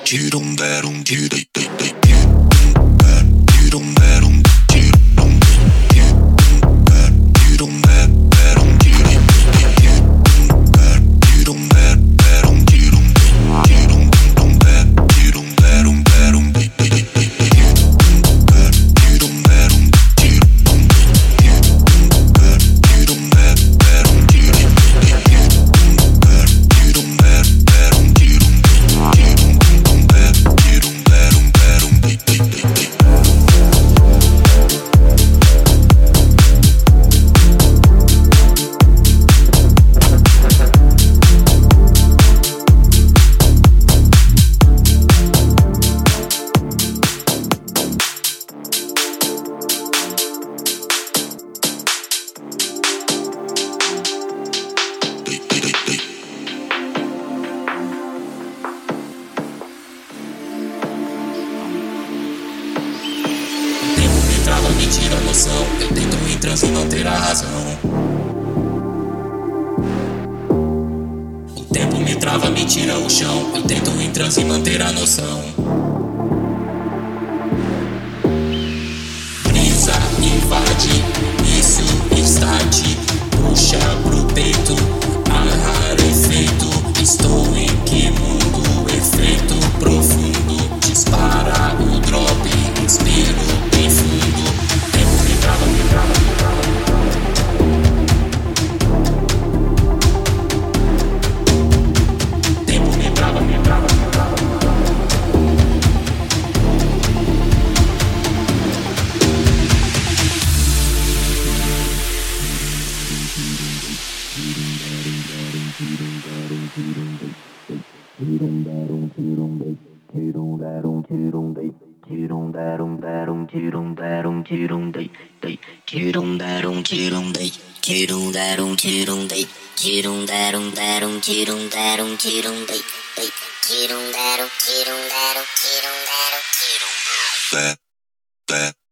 Me tira a noção, eu tento em transe e não ter a razão. O tempo me trava, me tira o chão, eu tento em transe e manter a noção. Brisa invade, isso start, puxa pro peito, ar efeito. Estou em que mundo? Efeito profundo, dispara o drop, inspiro bem fundo. That